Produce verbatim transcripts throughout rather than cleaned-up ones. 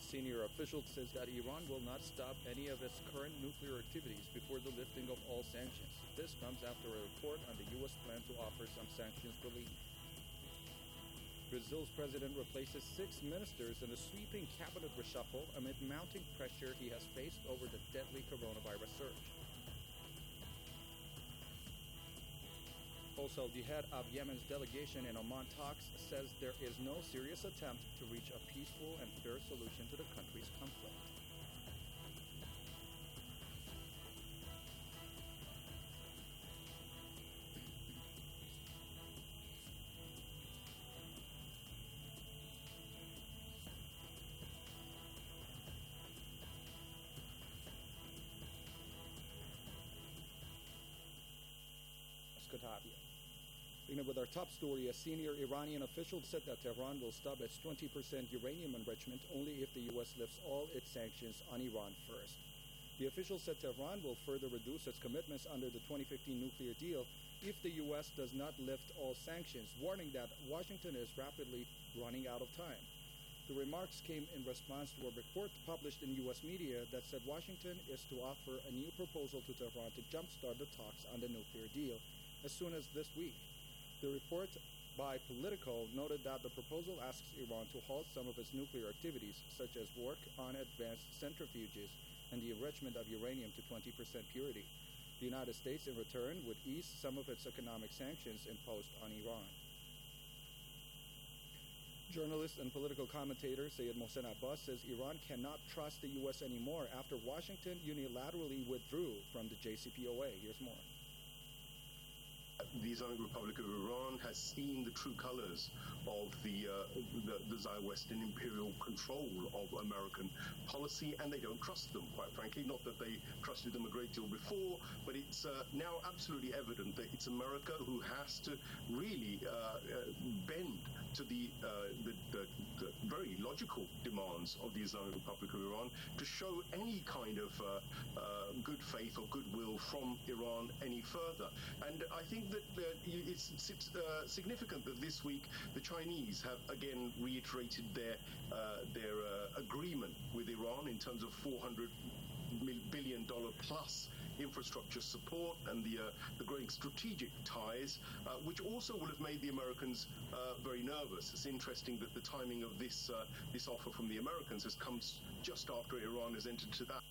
senior official says that Iran will not stop any of its current nuclear activities before the lifting of all sanctions. This comes after a report on the U S plan to offer some sanctions relief. Brazil's president replaces six ministers in a sweeping cabinet reshuffle amid mounting pressure he has faced over the deadly coronavirus surge. Also, the head of Yemen's delegation in Oman talks says there is no serious attempt to reach a peaceful and fair solution to the country's conflict. Beginning with our top story, a senior Iranian official said that Tehran will stop its twenty percent uranium enrichment only if the U S lifts all its sanctions on Iran first. The official said Tehran will further reduce its commitments under the twenty fifteen nuclear deal if the U S does not lift all sanctions, warning that Washington is rapidly running out of time. The remarks came in response to a report published in U S media that said Washington is to offer a new proposal to Tehran to jumpstart the talks on the nuclear deal as soon as this week. The report by Politico noted that the proposal asks Iran to halt some of its nuclear activities, such as work on advanced centrifuges and the enrichment of uranium to twenty percent purity. The United States, in return, would ease some of its economic sanctions imposed on Iran. Journalist and political commentator Sayed Mohsen Abbas says Iran cannot trust the U S anymore after Washington unilaterally withdrew from the J C P O A. Here's more. The Islamic Republic of Iran has seen the true colors of the, uh, the, the Tsar Western imperial control of American policy, and they don't trust them, quite frankly. Not that they trusted them a great deal before, but it's uh, now absolutely evident that it's America who has to really uh, uh, bend to the, uh, the, the, the very logical demands of the Islamic Republic of Iran to show any kind of uh, uh, good faith or goodwill from Iran any further. And I think that uh, it's, it's uh, significant that this week the Chinese have again reiterated their uh, their uh, agreement with Iran in terms of four hundred billion dollars plus infrastructure support and the uh, the growing strategic ties, uh, which also will have made the Americans uh, very nervous. It's interesting that the timing of this uh, this offer from the Americans has come just after Iran has entered to that.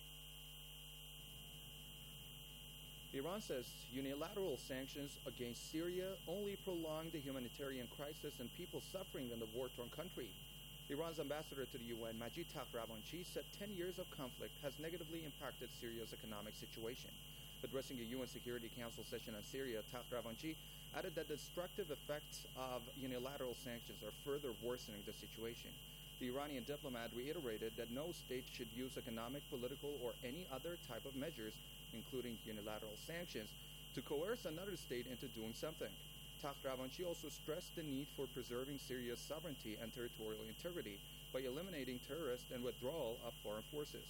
Iran says unilateral sanctions against Syria only prolong the humanitarian crisis and people suffering in the war-torn country. Iran's ambassador to the U N, Majid Takhravanchi, said ten years of conflict has negatively impacted Syria's economic situation. Addressing a U N Security Council session on Syria, Takhravanchi added that the destructive effects of unilateral sanctions are further worsening the situation. The Iranian diplomat reiterated that no state should use economic, political, or any other type of measures, including unilateral sanctions, to coerce another state into doing something. Takhravanchi also stressed the need for preserving Syria's sovereignty and territorial integrity by eliminating terrorist and withdrawal of foreign forces.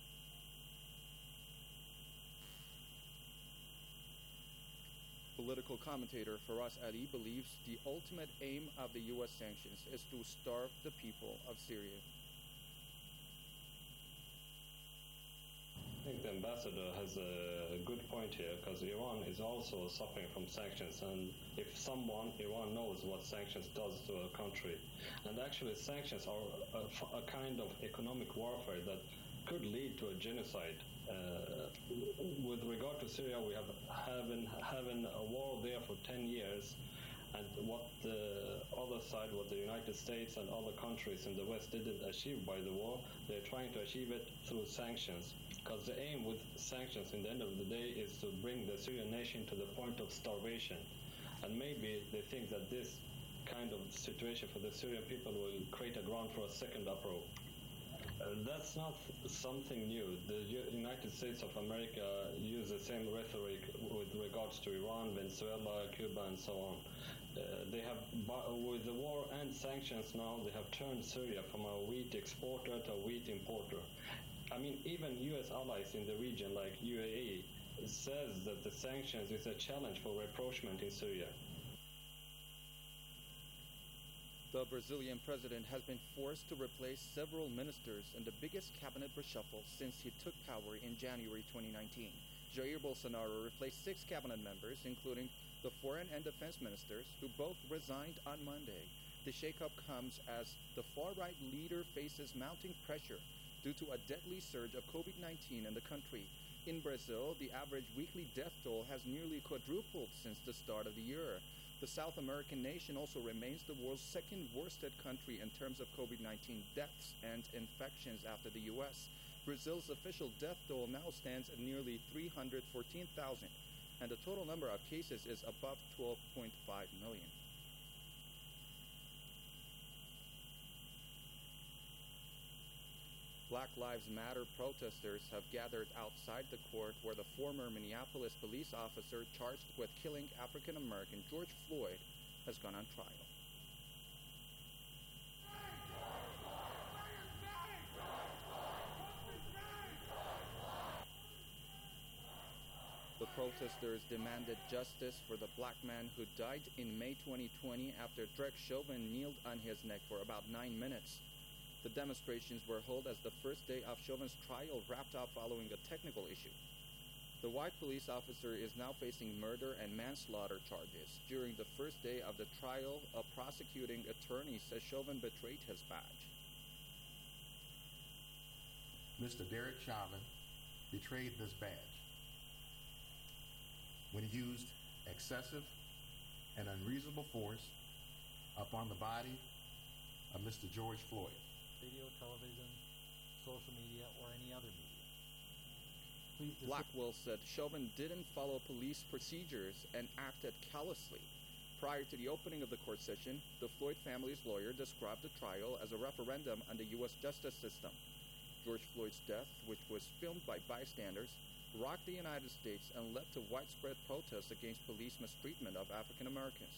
Political commentator Faraz Ali believes the ultimate aim of the U S sanctions is to starve the people of Syria. I think the ambassador has a good point here, because Iran is also suffering from sanctions, and if someone, Iran knows what sanctions does to a country, and actually sanctions are a, a kind of economic warfare that could lead to a genocide. Uh, with regard to Syria, we have having having a war there for ten years, and what the other side, what the United States and other countries in the West didn't achieve by the war, they're trying to achieve it through sanctions. Because the aim with sanctions in the end of the day is to bring the Syrian nation to the point of starvation. And maybe they think that this kind of situation for the Syrian people will create a ground for a second uproar. Uh, that's not something new. The U- United States of America use the same rhetoric with regards to Iran, Venezuela, Cuba, and so on. Uh, they have, with the war and sanctions now, they have turned Syria from a wheat exporter to a wheat importer. I mean, even U S allies in the region, like U A E, says that the sanctions is a challenge for rapprochement in Syria. The Brazilian president has been forced to replace several ministers in the biggest cabinet reshuffle since he took power in January twenty nineteen. Jair Bolsonaro replaced six cabinet members, including the foreign and defense ministers, who both resigned on Monday. The shakeup comes as the far-right leader faces mounting pressure due to a deadly surge of COVID nineteen in the country. In Brazil, the average weekly death toll has nearly quadrupled since the start of the year. The South American nation also remains the world's second worst hit country in terms of COVID nineteen deaths and infections after the U S. Brazil's official death toll now stands at nearly three hundred fourteen thousand, and the total number of cases is above twelve point five million. Black Lives Matter protesters have gathered outside the court where the former Minneapolis police officer charged with killing African-American George Floyd has gone on trial. The protesters demanded justice for the black man who died in May twenty twenty after Derek Chauvin kneeled on his neck for about nine minutes. The demonstrations were held as the first day of Chauvin's trial wrapped up following a technical issue. The white police officer is now facing murder and manslaughter charges. During the first day of the trial, a prosecuting attorney says Chauvin betrayed his badge. Mister Derek Chauvin betrayed this badge when he used excessive and unreasonable force upon the body of Mister George Floyd. Radio, television, social media, or any other media. Please dis- Blackwell said Chauvin didn't follow police procedures and acted callously. Prior to the opening of the court session, the Floyd family's lawyer described the trial as a referendum on the U S justice system. George Floyd's death, which was filmed by bystanders, rocked the United States and led to widespread protests against police mistreatment of African Americans.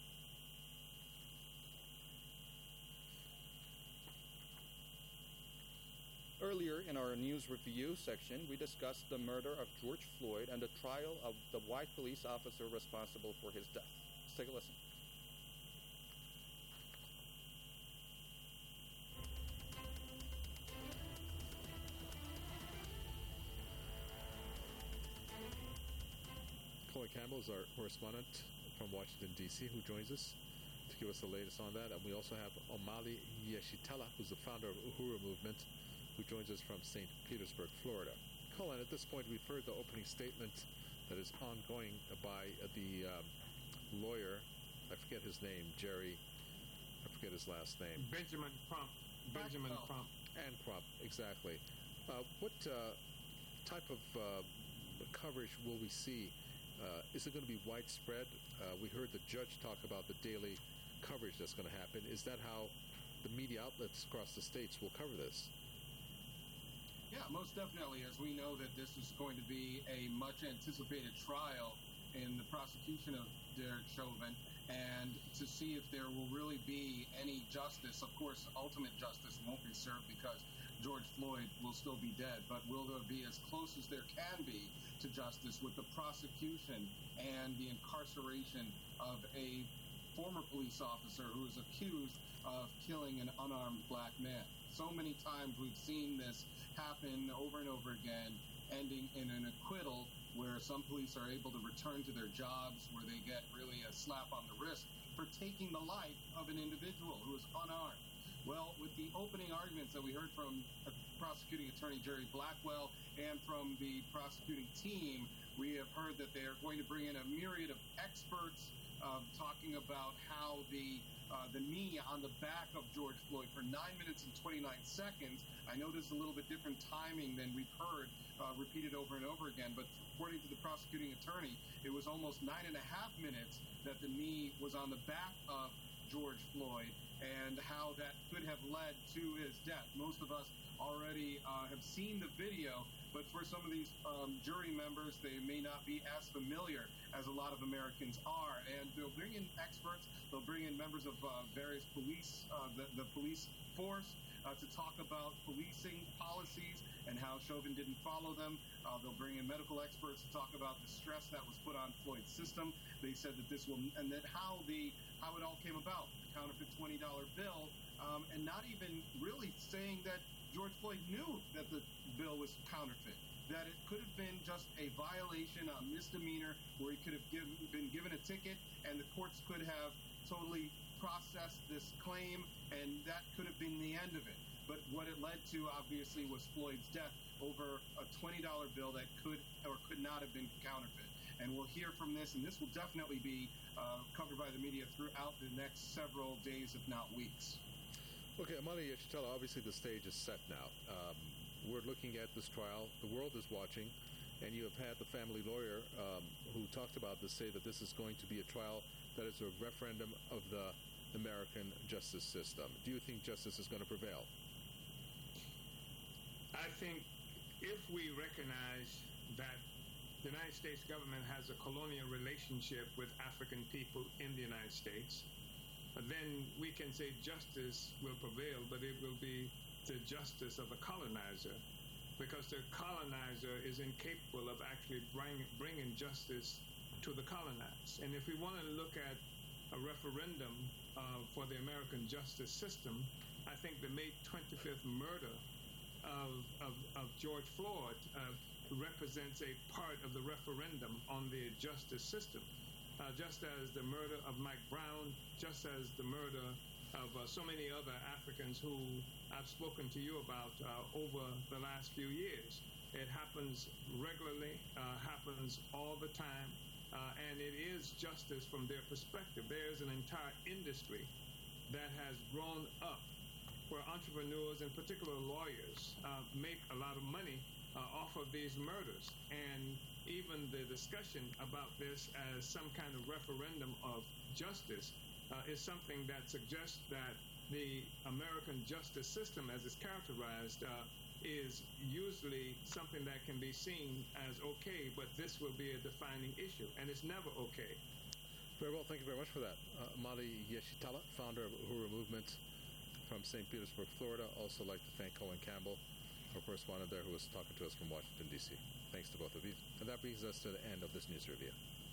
Earlier in our news review section, we discussed the murder of George Floyd and the trial of the white police officer responsible for his death. Let's take a listen. Chloe Campbell is our correspondent from Washington, D C, who joins us to give us the latest on that. And we also have Omali Yeshitela, who's the founder of Uhuru Movement, who joins us from Saint Petersburg, Florida. Colin, at this point, we've heard the opening statement that is ongoing by uh, the um, lawyer, I forget his name, Jerry, I forget his last name. Benjamin Crump. Benjamin oh. Crump. And Crump, exactly. Uh, what uh, type of uh, coverage will we see? Uh, is it going to be widespread? Uh, we heard the judge talk about the daily coverage that's going to happen. Is that how the media outlets across the states will cover this? Yeah, most definitely, as we know that this is going to be a much anticipated trial in the prosecution of Derek Chauvin, and to see if there will really be any justice. Of course, ultimate justice won't be served because George Floyd will still be dead, but will there be as close as there can be to justice with the prosecution and the incarceration of a former police officer who is accused of killing an unarmed black man? So many times we've seen this happen over and over again, ending in an acquittal where some police are able to return to their jobs, where they get really a slap on the wrist for taking the life of an individual who is unarmed. Well, with the opening arguments that we heard from prosecuting attorney Jerry Blackwell and from the prosecuting team, we have heard that they are going to bring in a myriad of experts uh, talking about how the Uh, the knee on the back of George Floyd for nine minutes and twenty-nine seconds. I know this is a little bit different timing than we've heard uh, repeated over and over again, but according to the prosecuting attorney, it was almost nine and a half minutes that the knee was on the back of George Floyd, and how that could have led to his death. Most of us already uh, have seen the video, but for some of these um, jury members, they may not be as familiar as a lot of Americans are. And they'll bring in experts, they'll bring in members of uh, various police, uh, the, the police force, uh, to talk about policing policies and how Chauvin didn't follow them. Uh, they'll bring in medical experts to talk about the stress that was put on Floyd's system. They said that this will, and that how the how it all came about, the counterfeit twenty dollar bill, um, and not even really saying that George Floyd knew that the bill was counterfeit, that it could have been just a violation, a misdemeanor, where he could have given, been given a ticket, and the courts could have totally processed this claim, and that could have been the end of it. But what it led to, obviously, was Floyd's death over a twenty dollar bill that could or could not have been counterfeit. And we'll hear from this, and this will definitely be uh, covered by the media throughout the next several days, if not weeks. Okay, Omali Yeshitela, obviously the stage is set now. Um, we're looking at this trial. The world is watching, and you have had the family lawyer um, who talked about this say that this is going to be a trial that is a referendum of the American justice system. Do you think justice is going to prevail? I think if we recognize that the United States government has a colonial relationship with African people in the United States, then we can say justice will prevail, but it will be the justice of the colonizer, because the colonizer is incapable of actually bring, bringing justice to the colonized. And if we want to look at a referendum uh, for the American justice system, I think the May twenty-fifth murder of, of, of George Floyd uh, represents a part of the referendum on the justice system. Uh, just as the murder of Mike Brown, just as the murder of uh, so many other Africans who I've spoken to you about uh, over the last few years. It happens regularly, uh, happens all the time, uh, and it is justice from their perspective. There's an entire industry that has grown up where entrepreneurs, in particular lawyers, uh, make a lot of money uh, off of these murders. And even the discussion about this as some kind of referendum of justice uh, is something that suggests that the American justice system, as it's characterized, uh, is usually something that can be seen as okay, but this will be a defining issue, and it's never okay. Very well, thank you very much for that. Uh, Omali Yeshitela, founder of Uhuru Movement from Saint Petersburg, Florida. Also like to thank Colin Campbell, our correspondent there, who was talking to us from Washington, D C Thanks to both of you. And that brings us to the end of this news review.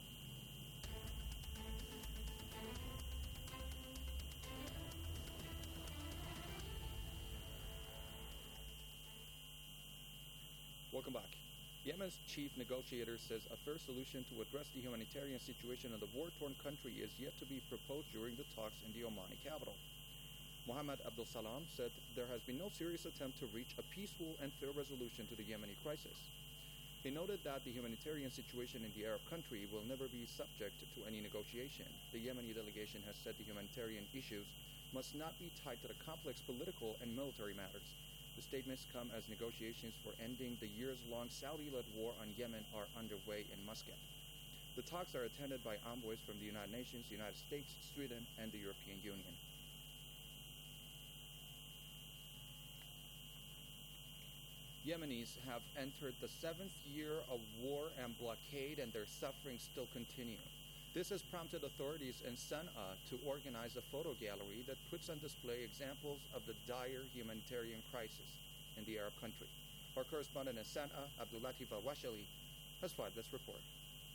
Welcome back. Yemen's chief negotiator says a fair solution to address the humanitarian situation in the war-torn country is yet to be proposed during the talks in the Omani capital. Mohammed Abdul Salam said there has been no serious attempt to reach a peaceful and fair resolution to the Yemeni crisis. He noted that the humanitarian situation in the Arab country will never be subject to any negotiation. The Yemeni delegation has said the humanitarian issues must not be tied to the complex political and military matters. The statements come as negotiations for ending the years-long Saudi-led war on Yemen are underway in Muscat. The talks are attended by envoys from the United Nations, the United States, Sweden, and the European Union. Yemenis have entered the seventh year of war and blockade, and their suffering still continue. This has prompted authorities in Sana'a to organize a photo gallery that puts on display examples of the dire humanitarian crisis in the Arab country. Our correspondent in Sana'a, Abdulatif Al-Washali, has filed this report.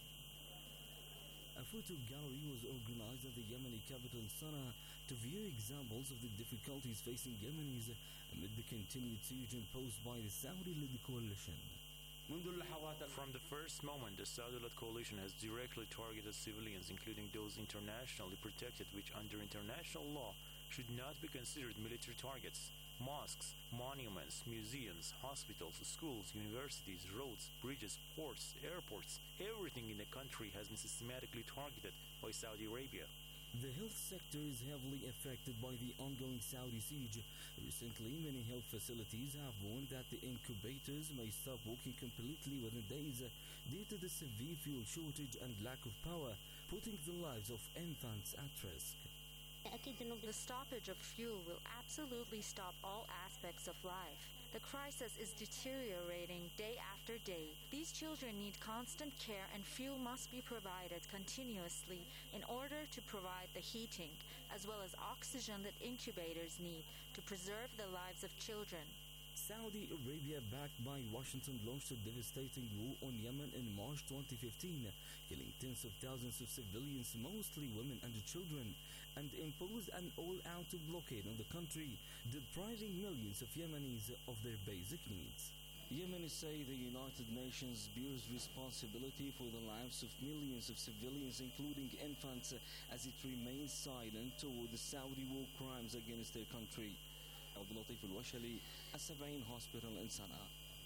A photo gallery was organized at the Yemeni capital Sana'a to view examples of the difficulties facing Yemenis amid the continued siege imposed by the Saudi-led coalition. From the first moment, the Saudi-led coalition has directly targeted civilians, including those internationally protected, which under international law should not be considered military targets. Mosques, monuments, museums, hospitals, schools, universities, roads, bridges, ports, airports, everything in the country has been systematically targeted by Saudi Arabia. The health sector is heavily affected by the ongoing Saudi siege. Recently, many health facilities have warned that the incubators may stop working completely within days due to the severe fuel shortage and lack of power, putting the lives of infants at risk. The stoppage of fuel will absolutely stop all aspects of life. The crisis is deteriorating day after day. These children need constant care, and fuel must be provided continuously in order to provide the heating, as well as oxygen that incubators need to preserve the lives of children. Saudi Arabia, backed by Washington, launched a devastating war on Yemen in March twenty fifteen, killing tens of thousands of civilians, mostly women and children, and imposed an all-out blockade on the country, depriving millions of Yemenis of their basic needs. Yemenis say the United Nations bears responsibility for the lives of millions of civilians, including infants, as it remains silent toward the Saudi war crimes against their country. عبد اللطيف الوشلي, السبعين Hospital in Sana'a.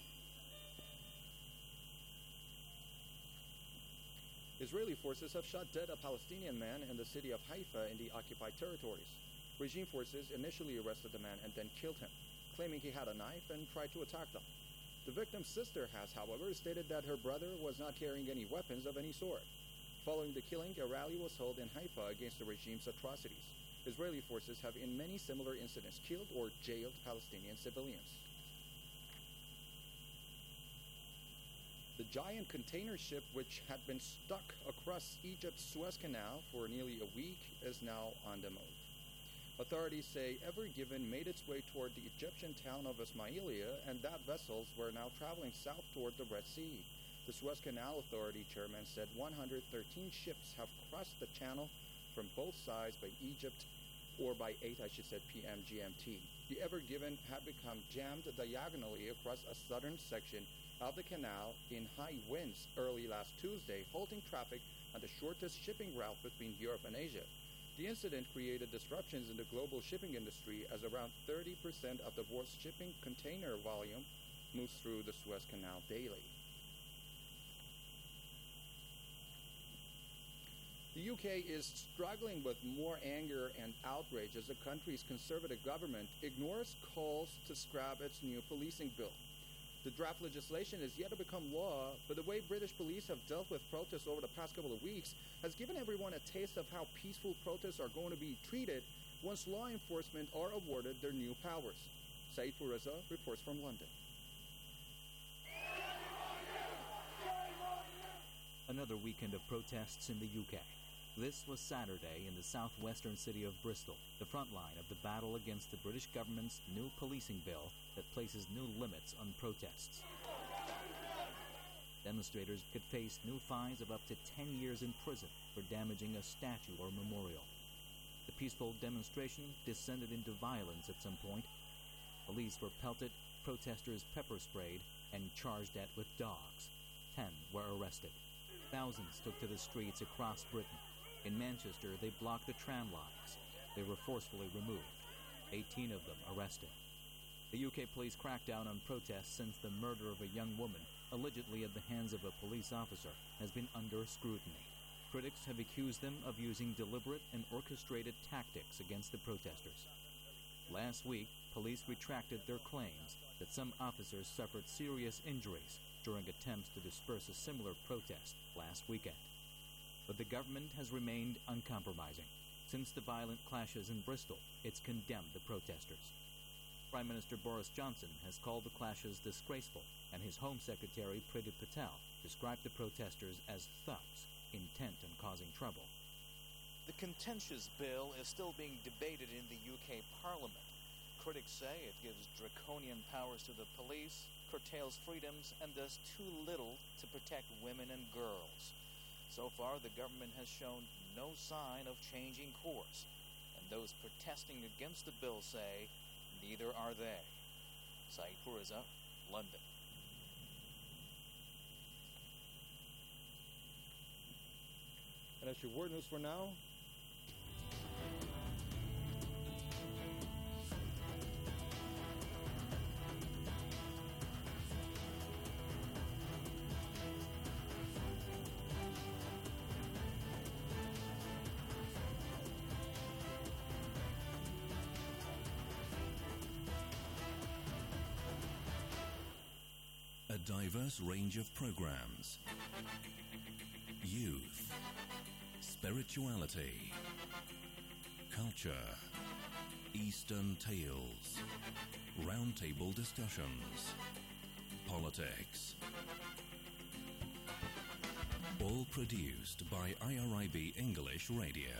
Israeli forces have shot dead a Palestinian man in the city of Haifa in the occupied territories. Regime forces initially arrested the man and then killed him, claiming he had a knife and tried to attack them. The victim's sister has, however, stated that her brother was not carrying any weapons of any sort. Following the killing, a rally was held in Haifa against the regime's atrocities. Israeli forces have in many similar incidents killed or jailed Palestinian civilians. The giant container ship, which had been stuck across Egypt's Suez Canal for nearly a week, is now on the move. Authorities say Ever Given made its way toward the Egyptian town of Ismailia, and that vessels were now traveling south toward the Red Sea. The Suez Canal Authority chairman said one hundred thirteen ships have crossed the channel from both sides by Egypt, or by eight, I should say, P M G M T. The Ever Given had become jammed diagonally across a southern section of the canal in high winds early last Tuesday, halting traffic on the shortest shipping route between Europe and Asia. The incident created disruptions in the global shipping industry, as around thirty percent of the world's shipping container volume moves through the Suez Canal daily. The U K is struggling with more anger and outrage as the country's Conservative government ignores calls to scrap its new policing bill. The draft legislation is yet to become law, but the way British police have dealt with protests over the past couple of weeks has given everyone a taste of how peaceful protests are going to be treated once law enforcement are awarded their new powers. Saeed Fourizza reports from London. Another weekend of protests in the U K. This was Saturday in the southwestern city of Bristol, the front line of the battle against the British government's new policing bill that places new limits on protests. Demonstrators could face new fines of up to ten years in prison for damaging a statue or memorial. The peaceful demonstration descended into violence at some point. Police were pelted, protesters pepper sprayed, and charged at with dogs. Ten were arrested. Thousands took to the streets across Britain. In Manchester, they blocked the tram lines. They were forcefully removed. eighteen of them arrested. The U K police crackdown on protests since the murder of a young woman, allegedly at the hands of a police officer, has been under scrutiny. Critics have accused them of using deliberate and orchestrated tactics against the protesters. Last week, police retracted their claims that some officers suffered serious injuries during attempts to disperse a similar protest last weekend. But the government has remained uncompromising. Since the violent clashes in Bristol, it's condemned the protesters. Prime Minister Boris Johnson has called the clashes disgraceful, and his Home Secretary Priti Patel described the protesters as thugs, intent on causing trouble. The contentious bill is still being debated in the U K Parliament. Critics say it gives draconian powers to the police, curtails freedoms, and does too little to protect women and girls. So far, the government has shown no sign of changing course, and those protesting against the bill say neither are they. Saeed Fourizza, London. And that's your word news for now. A diverse range of programs. Youth, spirituality, culture, Eastern tales, roundtable discussions, politics. All produced by I R I B English Radio.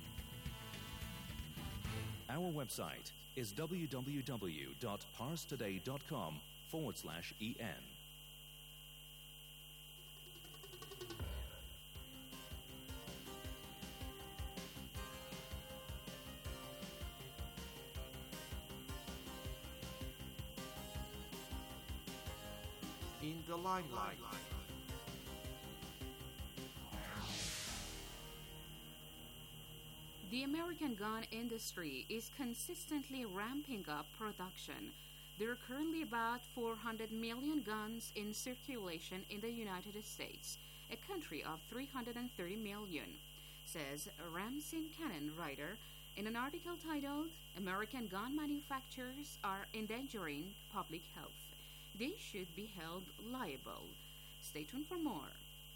Our website is www.parstoday.com forward slash en. In the limelight. The American gun industry is consistently ramping up production. There are currently about four hundred million guns in circulation in the United States, a country of three hundred thirty million, says Ramsin Cannon writer in an article titled American Gun Manufacturers Are Endangering Public Health. They should be held liable. Stay tuned for more.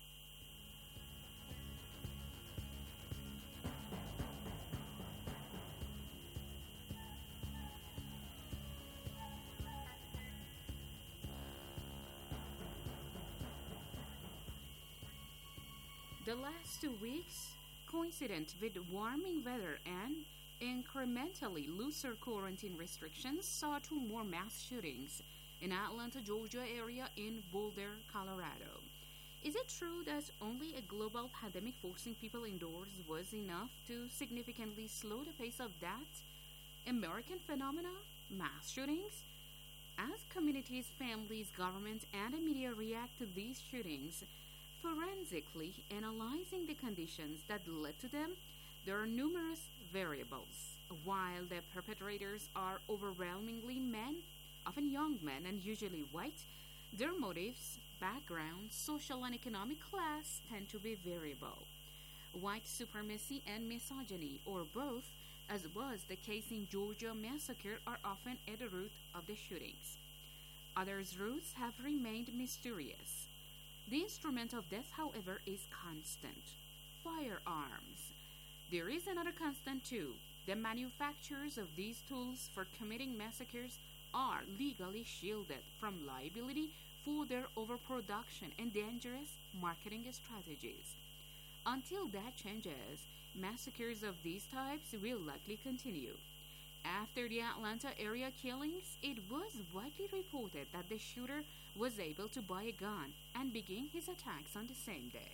The last two weeks, coincident with warming weather and incrementally looser quarantine restrictions, saw two more mass shootings in Atlanta, Georgia area in Boulder, Colorado. Is it true that only a global pandemic forcing people indoors was enough to significantly slow the pace of that American phenomena, mass shootings? As communities, families, government, and the media react to these shootings, forensically analyzing the conditions that led to them, there are numerous variables. While the perpetrators are overwhelmingly men, often young men and usually white, their motives, background, social and economic class tend to be variable. White supremacy and misogyny, or both, as was the case in Georgia massacre, are often at the root of the shootings. Others' roots have remained mysterious. The instrument of death, however, is constant: firearms. There is another constant too. The manufacturers of these tools for committing massacres are legally shielded from liability for their overproduction and dangerous marketing strategies. Until that changes, massacres of these types will likely continue. After the Atlanta area killings, it was widely reported that the shooter was able to buy a gun and begin his attacks on the same day.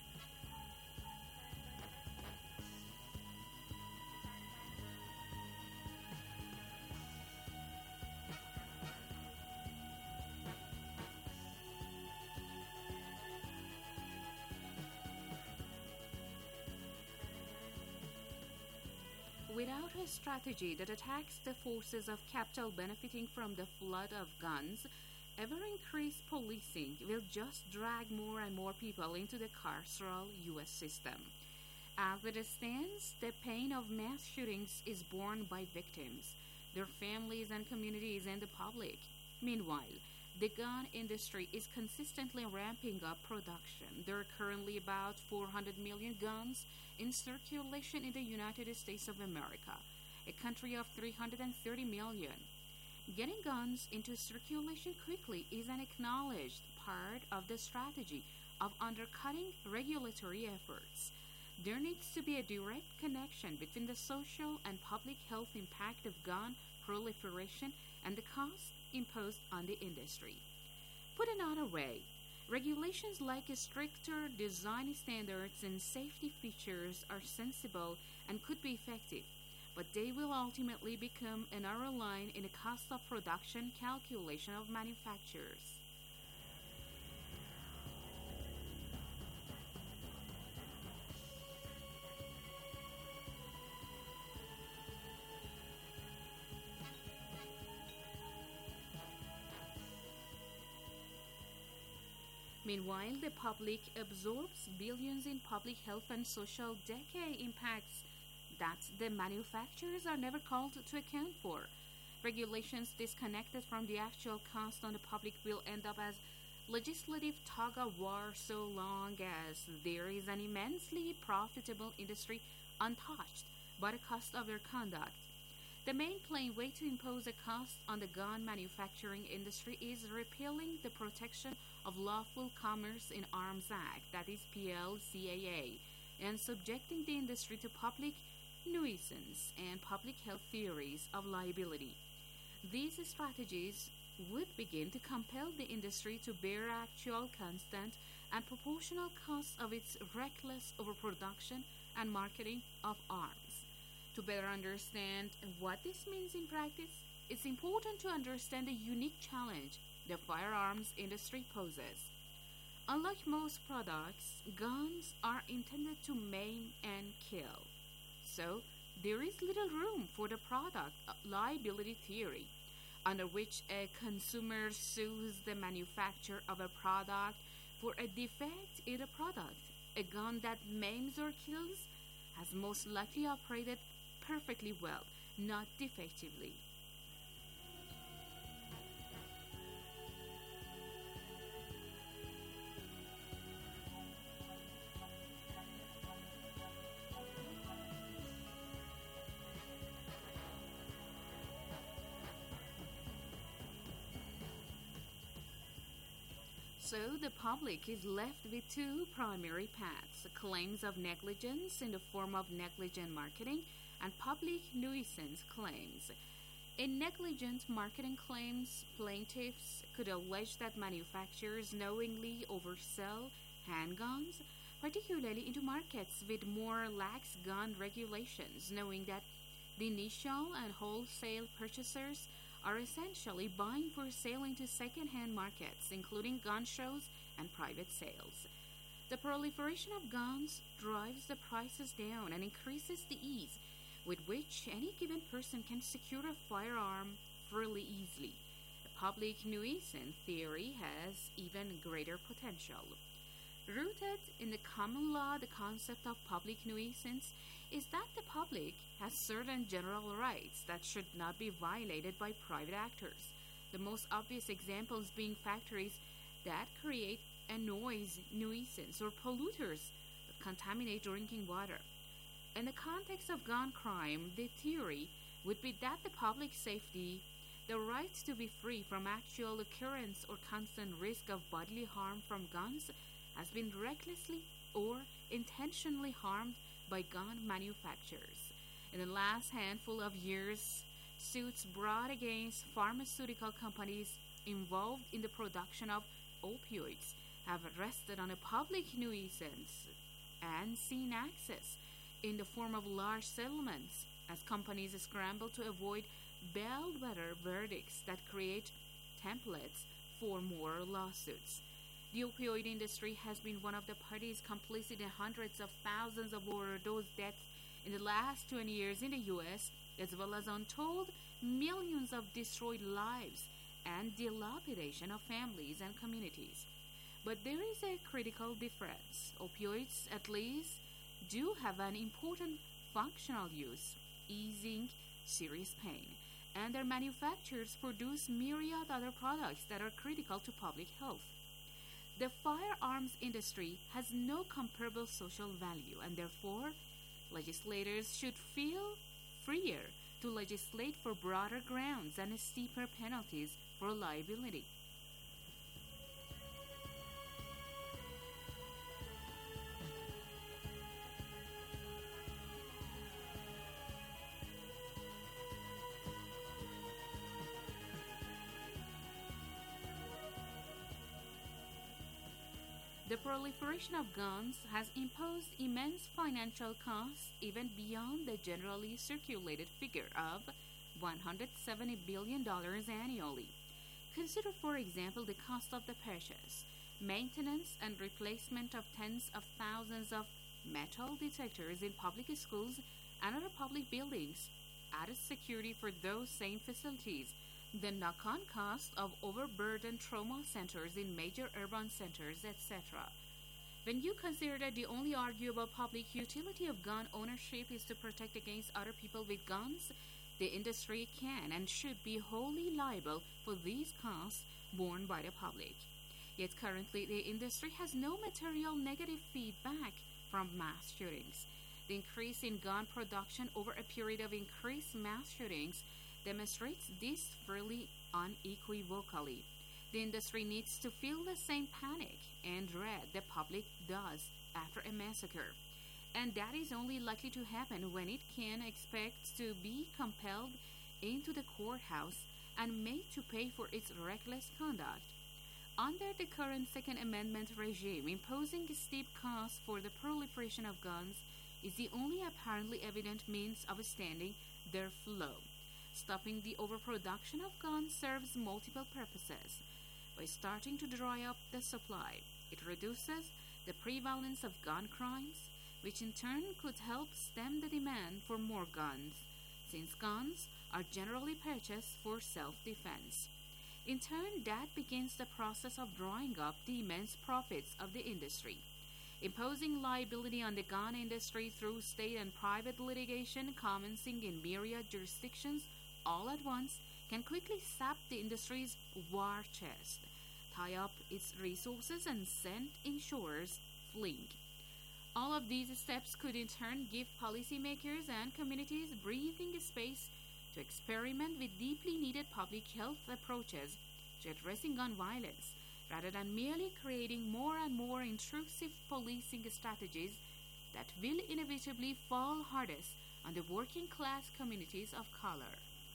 Without a strategy that attacks the forces of capital benefiting from the flood of guns, ever-increased policing will just drag more and more people into the carceral U S system. As it stands, the pain of mass shootings is borne by victims, their families and communities, and the public. Meanwhile, the gun industry is consistently ramping up production. There are currently about four hundred million guns in circulation in the United States of America, a country of three hundred thirty million. Getting guns into circulation quickly is an acknowledged part of the strategy of undercutting regulatory efforts. There needs to be a direct connection between the social and public health impact of gun proliferation and the cost imposed on the industry. Put another way, regulations like stricter design standards and safety features are sensible and could be effective, but they will ultimately become an error line in the cost of production calculation of manufacturers. Meanwhile, the public absorbs billions in public health and social decay impacts that the manufacturers are never called to account for. Regulations disconnected from the actual cost on the public will end up as legislative tug-of-war so long as there is an immensely profitable industry untouched by the cost of their conduct. The main plain way to impose a cost on the gun manufacturing industry is repealing the Protection of Lawful Commerce in Arms Act, that is P L C A A, and subjecting the industry to public nuisance and public health theories of liability. These strategies would begin to compel the industry to bear actual, constant, and proportional costs of its reckless overproduction and marketing of arms. To better understand what this means in practice, it's important to understand the unique challenge the firearms industry poses. Unlike most products, guns are intended to maim and kill. So, there is little room for the product liability theory, under which a consumer sues the manufacturer of a product for a defect in the product. A gun that maims or kills has most likely operated perfectly well, not defectively. So the public is left with two primary paths: claims of negligence in the form of negligent marketing and public nuisance claims. In negligent marketing claims, plaintiffs could allege that manufacturers knowingly oversell handguns, particularly into markets with more lax gun regulations, knowing that the initial and wholesale purchasers are essentially buying for sale into second-hand markets, including gun shows and private sales. The proliferation of guns drives the prices down and increases the ease with which any given person can secure a firearm fairly easily. The public nuisance theory has even greater potential. Rooted in the common law, the concept of public nuisance is that the public has certain general rights that should not be violated by private actors, the most obvious examples being factories that create a noise nuisance or polluters that contaminate drinking water. In the context of gun crime, the theory would be that the public safety, the right to be free from actual occurrence or constant risk of bodily harm from guns, has been recklessly or intentionally harmed by gun manufacturers. In the last handful of years, suits brought against pharmaceutical companies involved in the production of opioids have rested on a public nuisance and seen access in the form of large settlements as companies scramble to avoid bellwether verdicts that create templates for more lawsuits. The opioid industry has been one of the parties complicit in hundreds of thousands of overdose deaths in the last twenty years in the U S, as well as untold millions of destroyed lives and dilapidation of families and communities. But there is a critical difference. Opioids, at least, do have an important functional use, easing serious pain, and their manufacturers produce myriad other products that are critical to public health. The firearms industry has no comparable social value, and therefore, legislators should feel freer to legislate for broader grounds and steeper penalties for liability. The proliferation of guns has imposed immense financial costs even beyond the generally circulated figure of one hundred seventy billion dollars annually. Consider, for example, the cost of the purchase, maintenance, and replacement of tens of thousands of metal detectors in public schools and other public buildings, added security for those same facilities, the knock-on cost of overburdened trauma centers in major urban centers, et cetera. When you consider that the only arguable public utility of gun ownership is to protect against other people with guns, the industry can and should be wholly liable for these costs borne by the public. Yet currently, the industry has no material negative feedback from mass shootings. The increase in gun production over a period of increased mass shootings demonstrates this fairly unequivocally. The industry needs to feel the same panic and dread the public does after a massacre, and that is only likely to happen when it can expect to be compelled into the courthouse and made to pay for its reckless conduct. Under the current Second Amendment regime, imposing steep costs for the proliferation of guns is the only apparently evident means of stemming their flow. Stopping the overproduction of guns serves multiple purposes. By starting to dry up the supply, it reduces the prevalence of gun crimes, which in turn could help stem the demand for more guns, since guns are generally purchased for self-defense. In turn, that begins the process of drawing up the immense profits of the industry. Imposing liability on the gun industry through state and private litigation commencing in myriad jurisdictions all at once can quickly sap the industry's war chest, tie up its resources, and send insurers fleeing. All of these steps could in turn give policymakers and communities breathing space to experiment with deeply needed public health approaches to addressing gun violence, rather than merely creating more and more intrusive policing strategies that will inevitably fall hardest on the working class communities of color.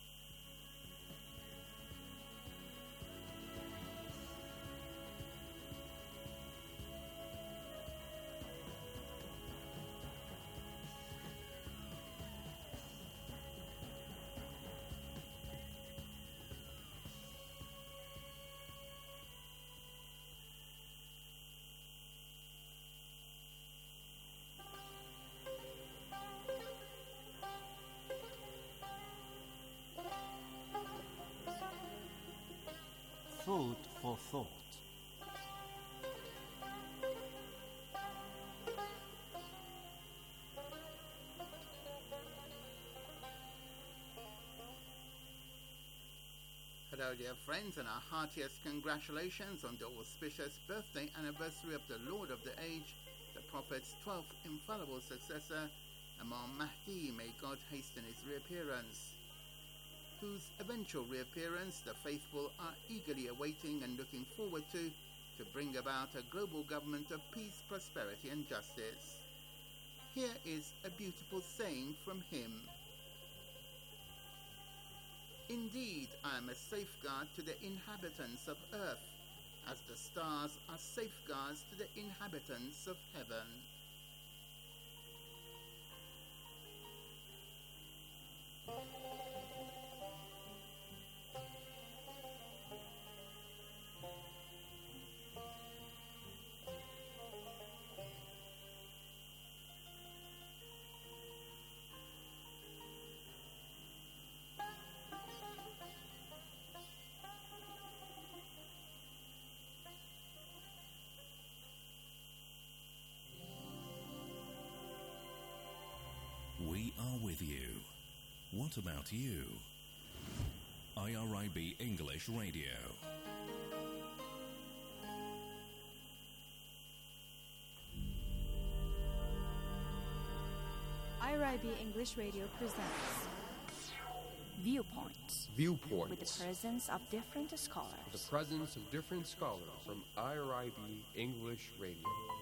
Food for thought. Hello dear friends, and our heartiest congratulations on the auspicious birthday anniversary of the Lord of the Age, the Prophet's twelfth infallible successor, Imam Mahdi, may God hasten his reappearance, whose eventual reappearance the faithful are eagerly awaiting and looking forward to, to bring about a global government of peace, prosperity and justice. Here is a beautiful saying from him. Indeed, I am a safeguard to the inhabitants of earth, as the stars are safeguards to the inhabitants of heaven. We are with you. What about you? I R I B English Radio. I R I B English Radio presents Viewpoints. Viewpoints. With the presence of different scholars. With the presence of different scholars from I R I B English Radio.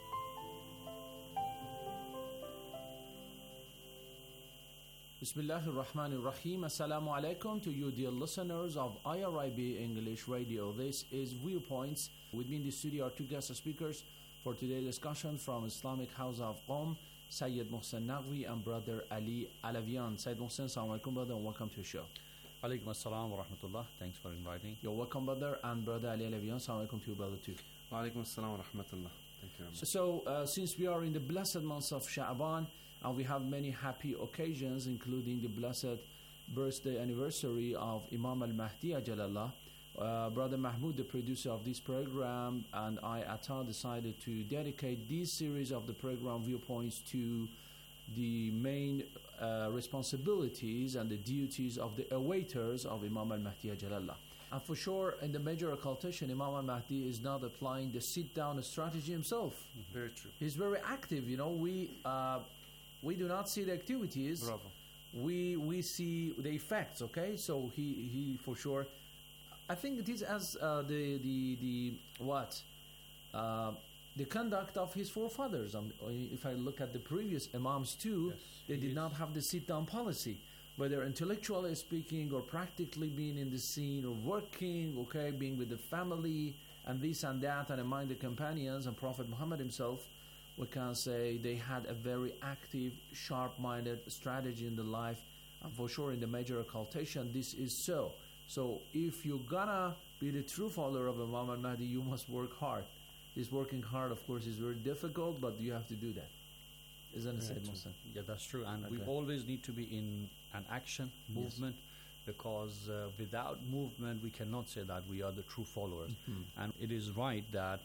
Bismillahir Rahmanir Rahim. Assalamu alaikum to you, dear listeners of I R I B English Radio. This is Viewpoints. With me in the studio are two guest speakers for today's discussion from Islamic House of Qom, Sayyid Mohsen Naqvi and Brother Ali Alavian. Sayyid Mohsen, assalamu alaikum, brother, and welcome to the show. Alaikum assalam wa rahmatullah. Thanks for inviting. You're welcome, brother, and Brother Ali Alavian, assalamu alaikum to you, brother, too. Wa alaikum assalam wa rahmatullah. Thank you very much. So, so uh, since we are in the blessed month of Sha'ban, and we have many happy occasions, including the blessed birthday anniversary of Imam al-Mahdi Ajalallah. Uh, Brother Mahmoud, the producer of this program, and I, Atta, decided to dedicate this series of the program Viewpoints to the main uh, responsibilities and the duties of the awaiters of Imam al-Mahdi Ajalallah. And for sure, in the major occultation, Imam al-Mahdi is not applying the sit-down strategy himself. Very true. He's very active. You know, we... Uh, we do not see the activities. Bravo. We we see the effects. Okay, so he he for sure. I think it is as uh, the the the what uh, the conduct of his forefathers. Um, if I look at the previous imams too, Yes, they he did is. not have the sit down policy, whether intellectually speaking or practically being in the scene or working. Okay, being with the family and this and that, and among the companions and Prophet Muhammad himself, we can say they had a very active, sharp-minded strategy in the life, and for sure in the major occultation this is so. So if you're gonna be the true follower of Imam al-Mahdi, you must work hard. This working hard, of course, is very difficult, but you have to do that. Isn't it, Yeah, Sayyid true. Mohsen? Yeah, that's true. And we Okay. always need to be in an action movement, because uh, without movement we cannot say that we are the true followers. Mhm. And it is right that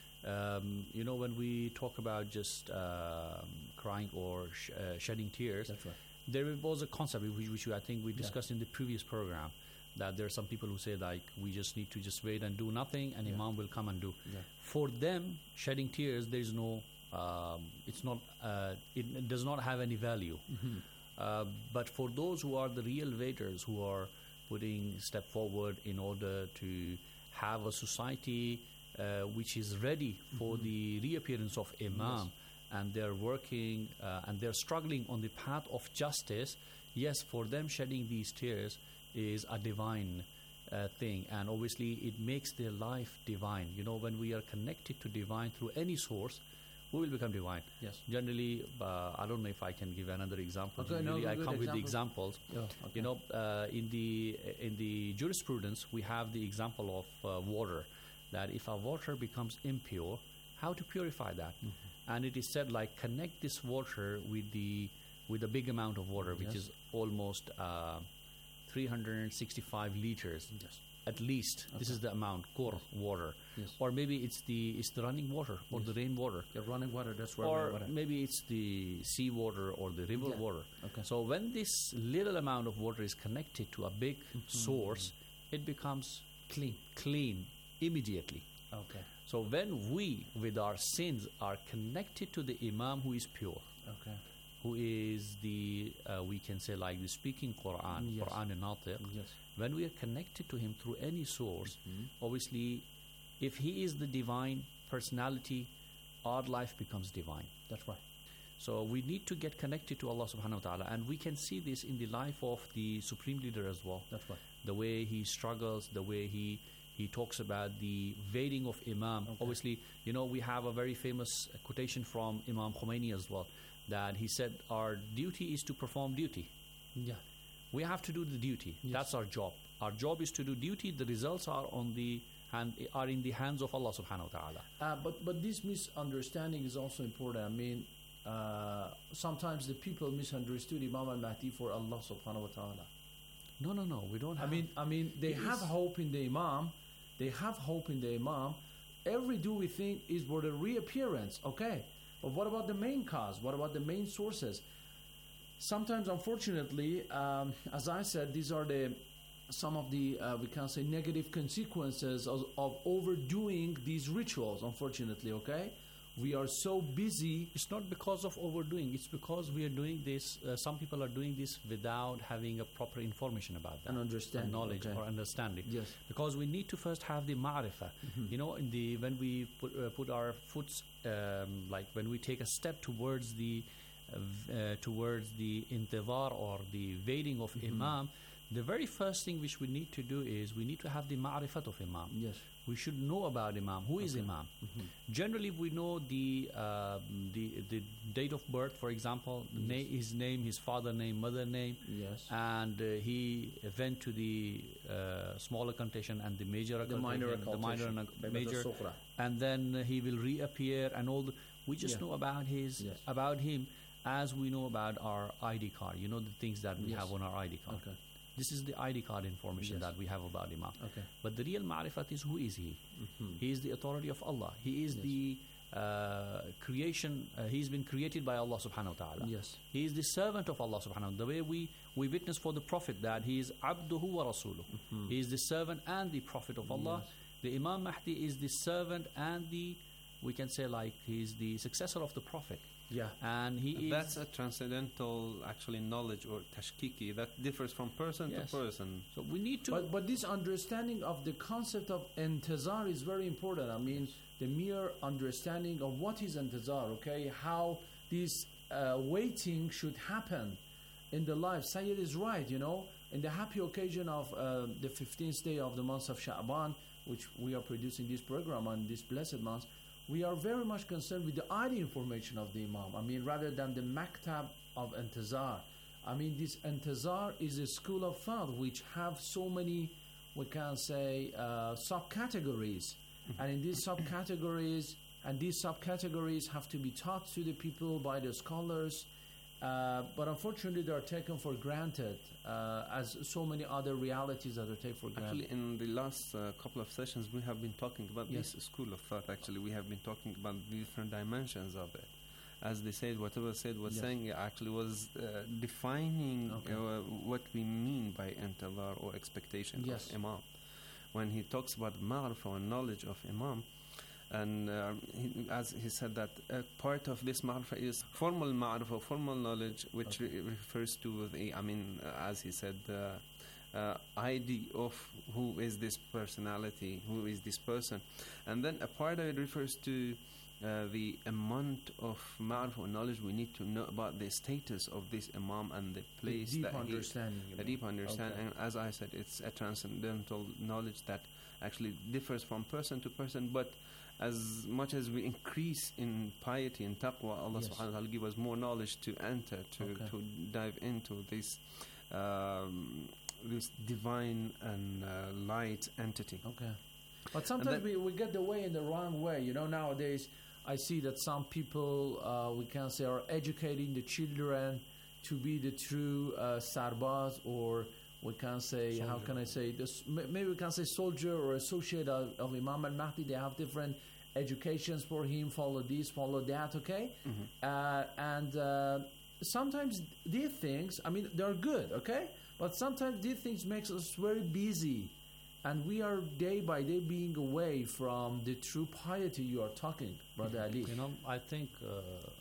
um, you know, when we talk about just um crying or sh- uh, shedding tears, That's right. there was a concept which, which I think we Yeah. discussed in the previous program, that there are some people who say like we just need to just wait and do nothing, and Yeah. Imam will come and do. Yeah. For them, shedding tears, there is no, um, it's not, uh, it, it does not have any value. Mhm. Uh, but for those who are the real waiters, who are putting step forward in order to have a society uh, which is ready for Mhm. the reappearance of Imam, and they're working uh, and they're struggling on the path of justice, yes, for them shedding these tears is a divine uh, thing, and obviously it makes their life divine. You know, when we are connected to divine through any source, we will become divine. Yes. Generally, uh, I don't know if I can give another example. Okay, no, Generally, I good come with the example. examples. Yeah, okay. You know, uh, in the in the jurisprudence, we have the example of uh, water. That if our water becomes impure, how to purify that? Mm-hmm. And it is said like connect this water with the with a big amount of water, which Yes. is almost uh, three hundred sixty-five liters. Yes. At least this Okay. is the amount core water, Yes. or maybe it's the it's the running water or Yes. the rainwater, The running water, that's where or water. maybe it's the sea water or the river Yeah. water. Okay. So when this little amount of water is connected to a big source, it becomes Clean. clean immediately. Okay. So when we, with our sins, are connected to the Imam who is pure, Okay. who is the, uh, we can say like the speaking Quran, Yes. Quran al-Natiq, Yes. when we are connected to him through any source, Mhm. obviously, if he is the divine personality, our life becomes divine. That's right. So we need to get connected to Allah subhanahu wa ta'ala, and we can see this in the life of the Supreme Leader as well. That's right. The way he struggles, the way he he talks about the waiting of Imam. Okay. Obviously, you know, we have a very famous quotation from Imam Khomeini as well, that he said, our duty is to perform duty. Yeah. We have to do the duty. Yes. That's our job. Our job is to do duty. The results are on the hand, are in the hands of Allah subhanahu wa ta'ala. Uh, but but this misunderstanding is also important. I mean, uh, sometimes the people misunderstood Imam al-Mahdi for Allah subhanahu wa ta'ala. No, no, no. We don't I have. mean, I mean, they It have is- hope in the Imam. They have hope in the Imam. Every do we think is for the reappearance, okay? But what about the main cause? What about the main sources? Sometimes, unfortunately, um, as I said, these are the some of the uh, we can say negative consequences of, of overdoing these rituals. Unfortunately, okay, we are so busy. It's not because of overdoing. It's because we are doing this. Uh, some people are doing this without having a proper information about that, And understanding, and knowledge okay. or understanding. Yes. Because we need to first have the ma'rifah. Mhm. You know, in the when we put uh, put our foot, um, like when we take a step towards the uh, v- uh, towards the intidhar or the waiting of Mhm. Imam, the very first thing which we need to do is we need to have the ma'rifat of Imam. Yes. We should know about Imam. Who is Okay. Imam? Mhm. Generally, we know the uh, the the date of birth, for example, the na- his name, his father name, mother name, Yes. and uh, he went to the uh, small occultation and the major The occultation, minor the minor occultation, and famous as major, Sukhra. and then uh, he will reappear, and all. The, we just Yeah. know about his Yes. about him as we know about our I D card. You know the things that we Yes. have on our I D card. Okay. This is the I D card information Yes. that we have about Imam. Okay. But the real ma'rifat is, who is he? Mhm. He is the authority of Allah. He is Yes. the uh, creation. Uh, he's been created by Allah subhanahu wa ta'ala. Yes. He is the servant of Allah subhanahu wa ta'ala. The way we, we witness for the Prophet that he is abduhu wa rasuluh. Mhm. He is the servant and the Prophet of Allah. Yes. The Imam Mahdi is the servant and the we can say like he's the successor of the Prophet. Yeah. And he That's is... a transcendental, actually, knowledge or tashkiki that differs from person Yes. to person. So we need to... But, but this understanding of the concept of intizar is very important. I mean, the mere understanding of what is intizar, okay, how this uh, waiting should happen in the life. Sayyid is right, you know, in the happy occasion of uh, the fifteenth day of the month of Sha'ban, which we are producing this program on this blessed month, we are very much concerned with the ID information of the Imam. I mean, rather than the maktab of intizar. I mean, this intizar is a school of thought which have so many, we can say, uh, subcategories. And in these subcategories, and these subcategories have to be taught to the people by the scholars. Uh, but unfortunately, they are taken for granted, uh, as so many other realities that are taken for granted. Actually, in the last uh, couple of sessions, we have been talking about Yes. this school of thought. Actually, we have been talking about the different dimensions of it. As they said, whatever said was Yes. saying actually was uh, defining Okay. uh, what we mean by intizar or expectation Yes. of Imam. When he talks about ma'rifah or knowledge of Imam, and uh, he, as he said that uh, part of this ma'rifah is formal ma'rifah, formal knowledge, which Okay. re- refers to the, I mean, uh, as he said, uh, uh, idea of who is this personality, who is this person. And then a part of it refers to uh, the amount of ma'rifah or knowledge we need to know about the status of this Imam and the place deep that understanding, he... you The mean. deep understanding. Okay. And as I said, it's a transcendental knowledge that actually differs from person to person, but as much as we increase in piety and taqwa, Allah Yes. subhanahu wa ta'ala give us more knowledge to enter, to, Okay. to dive into this um, this divine and uh, light entity. Okay. But sometimes that- we, we get the way in the wrong way. You know, nowadays I see that some people, uh, we can say, are educating the children to be the true uh, sarbaz, or we can say, how Soldier. can I say this? m- Maybe we can say soldier or associate of, of Imam al-Mahdi. They have different educations for him, follow this, follow that, okay? Uh, and uh, sometimes these things, I mean, they're good, okay? But sometimes these things makes us very busy. And we are day by day being away from the true piety you are talking, Brother Ali. You know, I think... Uh,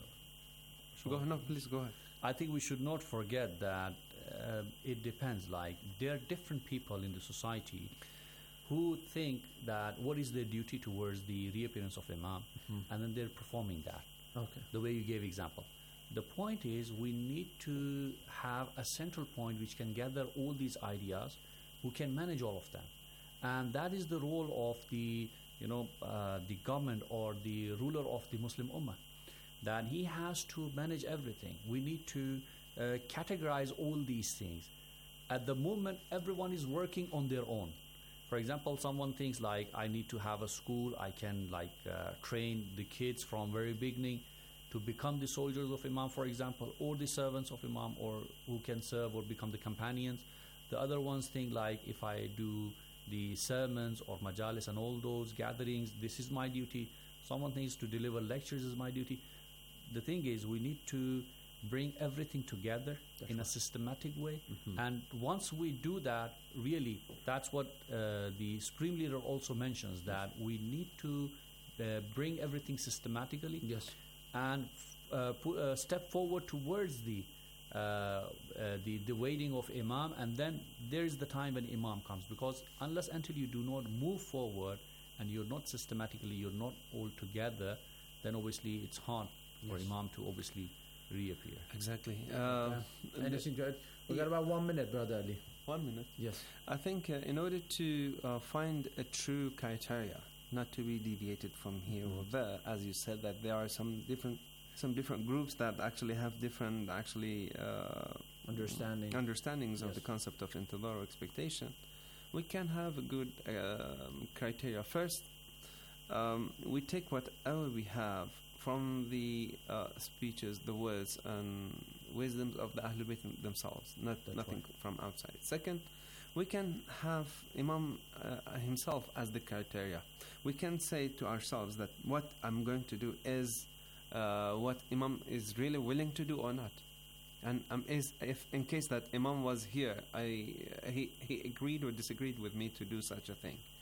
Go ahead, no, please go ahead. I think we should not forget that uh, it depends. Like, there are different people in the society who think that what is their duty towards the reappearance of Imam, Mhm. and then they're performing that. Okay. The way you gave example. The point is, we need to have a central point which can gather all these ideas, who can manage all of them, and that is the role of the, you know, uh, the government or the ruler of the Muslim Ummah. That he has to manage everything. We need to uh, categorize all these things. At the moment, everyone is working on their own. For example, someone thinks like, I need to have a school, I can like uh, train the kids from very beginning to become the soldiers of Imam, for example, or the servants of Imam, or who can serve or become the companions. The other ones think like, if I do the sermons or majalis and all those gatherings, this is my duty. Someone thinks to deliver lectures is my duty. The thing is, we need to bring everything together That's in a right. systematic way. Mhm. And once we do that, really, that's what uh, the Supreme Leader also mentions, that we need to uh, bring everything systematically. Yes. And f- uh, pu- uh, step forward towards the, uh, uh, the the waiting of Imam, and then there is the time when Imam comes. Because unless until you do not move forward and you're not systematically, you're not all together, then obviously it's hard for Yes. Imam to obviously reappear. Exactly. Uh, Yeah. Anything to add? We got about one minute, Brother Ali. One minute. Yes. I think uh, in order to uh, find a true criteria, not to be deviated from here or there, as you said, that there are some different some different groups that actually have different actually uh, Understanding. understandings of Yes. the concept of intidar or expectation. We can have a good um, criteria. First, um, we take whatever we have from the uh, speeches, the words, and wisdoms of the Ahlul Bayt themselves, not That's nothing right. from outside. Second, we can have Imam uh, himself as the criteria. We can say to ourselves that what I'm going to do is uh, what Imam is really willing to do or not. And um, is if in case that Imam was here, I he he agreed or disagreed with me to do such a thing.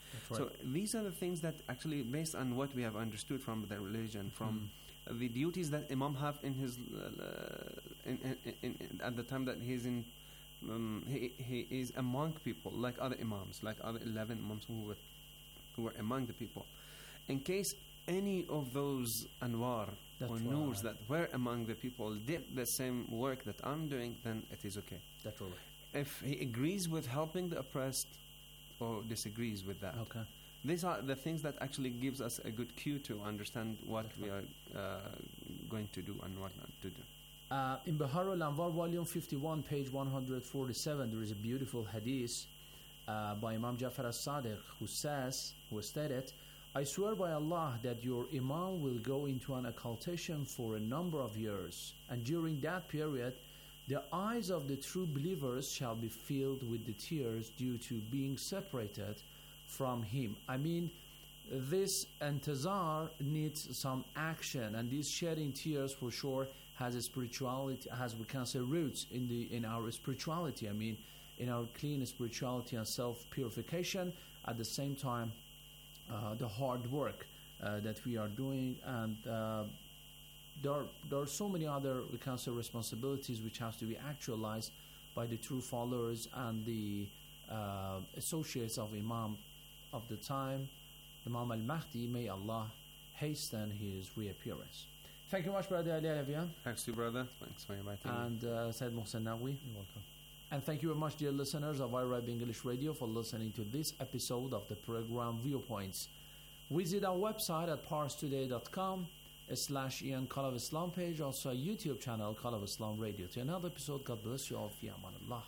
right. So these are the things that actually, based on what we have understood from the religion, from the duties that Imam have in his uh, in, in, in, in, at the time that he's in, um, he he is among people like other Imams, like other eleven Imams who were who were among the people. In case any of those anwar That's or right. noors that were among the people did the same work that I'm doing, then it is okay. That's right. If he agrees with helping the oppressed or disagrees with that, Okay. these are the things that actually gives us a good cue to understand what That's we right. are uh, going to do and what not to do. Uh, in Bahar al-Anwar, volume fifty-one, page one hundred forty-seven, there is a beautiful hadith uh, by Imam Jafar as-Sadiq who says, who stated, I swear by Allah that your Imam will go into an occultation for a number of years, and during that period, the eyes of the true believers shall be filled with the tears due to being separated from him. I mean, this intizar needs some action, and this shedding tears for sure has a spirituality, has, we can say, roots in the in our spirituality. I mean, in our clean spirituality and self-purification. At the same time, uh, the hard work uh, that we are doing, and uh, there are, there are so many other, we can say, responsibilities which has to be actualized by the true followers and the uh, associates of Imam of the time, Imam al-Mahdi. May Allah hasten his reappearance. Thank you much, Brother Ali Alavian. Thanks to you, brother. Thanks for inviting me. And uh, Said Mohsen Nawi. You're welcome. And thank you very much, dear listeners of I R I B English Radio, for listening to this episode of the program Viewpoints. Visit our website at parstoday dot com slash Ian Call of Islam page, also a YouTube channel, Call of Islam Radio. To another episode, God bless you all. Fi aman Allah.